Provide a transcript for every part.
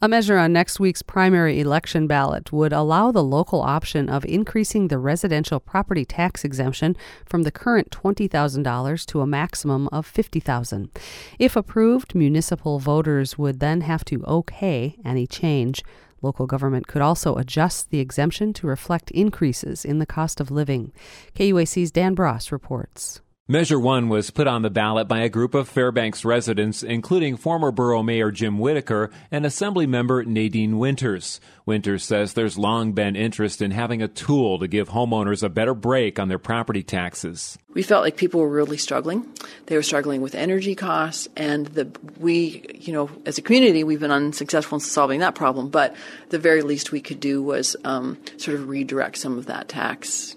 A measure on next week's primary election ballot would allow the local option of increasing the residential property tax exemption from the current $20,000 to a maximum of $50,000. If approved, municipal voters would then have to okay any change. Local government could also adjust the exemption to reflect increases in the cost of living. KUAC's Dan Bross reports. Measure 1 was put on the ballot by a group of Fairbanks residents, including former Borough Mayor Jim Whitaker and Assembly Member Nadine Winters. Winters says there's long been interest in having a tool to give homeowners a better break on their property taxes. We felt like people were really struggling. They were struggling with energy costs, and as a community, we've been unsuccessful in solving that problem, but the very least we could do was sort of redirect some of that tax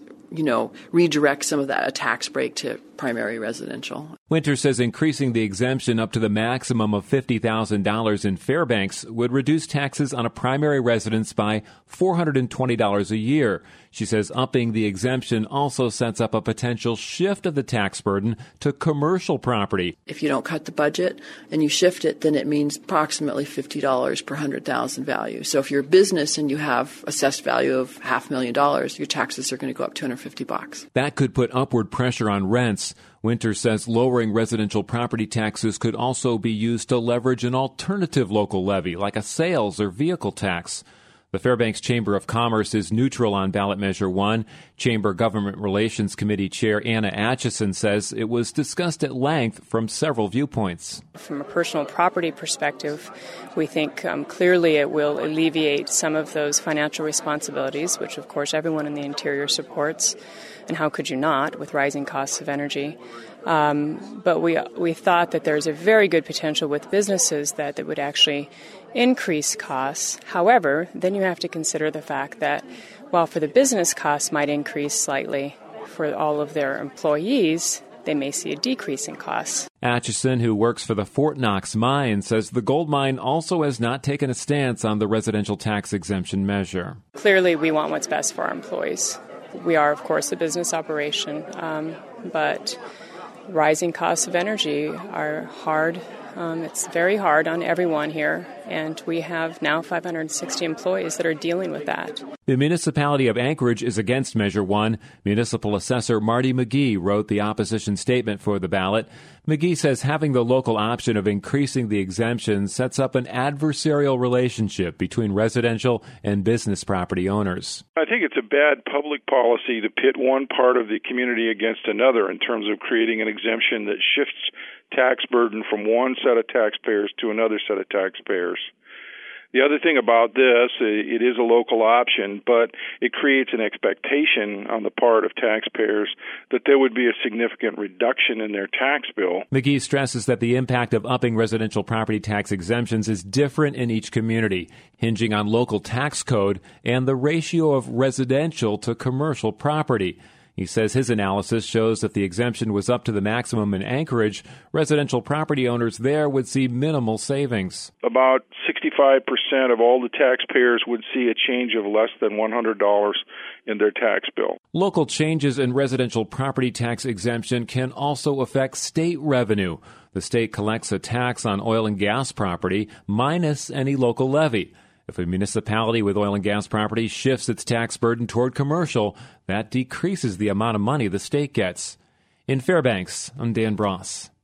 a tax break to primary residential. Winter says increasing the exemption up to the maximum of $50,000 in Fairbanks would reduce taxes on a primary residence by $420 a year. She says upping the exemption also sets up a potential shift of the tax burden to commercial property. If you don't cut the budget and you shift it, then it means approximately $50 per 100,000 value. So if you're a business and you have assessed value of $500,000, your taxes are going to go up $250. That could put upward pressure on rents. Winter says lowering residential property taxes could also be used to leverage an alternative local levy, like a sales or vehicle tax. The Fairbanks Chamber of Commerce is neutral on ballot measure 1. Chamber Government Relations Committee Chair Anna Atchison says it was discussed at length from several viewpoints. From a personal property perspective, we think clearly it will alleviate some of those financial responsibilities, which of course everyone in the interior supports. And how could you not with rising costs of energy? But we thought that there's a very good potential with businesses that would actually increase costs. However, then you have to consider the fact that while for the business costs might increase slightly, for all of their employees, they may see a decrease in costs. Atchison, who works for the Fort Knox mine, says the gold mine also has not taken a stance on the residential tax exemption measure. Clearly, we want what's best for our employees. We are, of course, a business operation, but rising costs of energy are hard. It's very hard on everyone here, and we have now 560 employees that are dealing with that. The municipality of Anchorage is against Measure 1. Municipal Assessor Marty McGee wrote the opposition statement for the ballot. McGee says having the local option of increasing the exemption sets up an adversarial relationship between residential and business property owners. I think it's a bad public policy to pit one part of the community against another in terms of creating an exemption that shifts tax burden from one set of taxpayers to another set of taxpayers. The other thing about this, it is a local option, but it creates an expectation on the part of taxpayers that there would be a significant reduction in their tax bill. McGee stresses that the impact of upping residential property tax exemptions is different in each community, hinging on local tax code and the ratio of residential to commercial property. He says his analysis shows that the exemption was up to the maximum in Anchorage. Residential property owners there would see minimal savings. About 65% of all the taxpayers would see a change of less than $100 in their tax bill. Local changes in residential property tax exemption can also affect state revenue. The state collects a tax on oil and gas property minus any local levy. If a municipality with oil and gas property shifts its tax burden toward commercial, that decreases the amount of money the state gets. In Fairbanks, I'm Dan Bross.